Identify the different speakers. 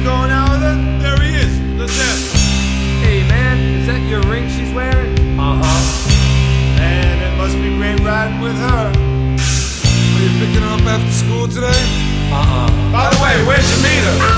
Speaker 1: going out with her? There he is. Let's ask him.
Speaker 2: Hey man, is that your ring she's wearing?
Speaker 1: Man, it must be great riding with her.
Speaker 3: Are you picking her up after school today?
Speaker 1: By the way, where'd you meet her?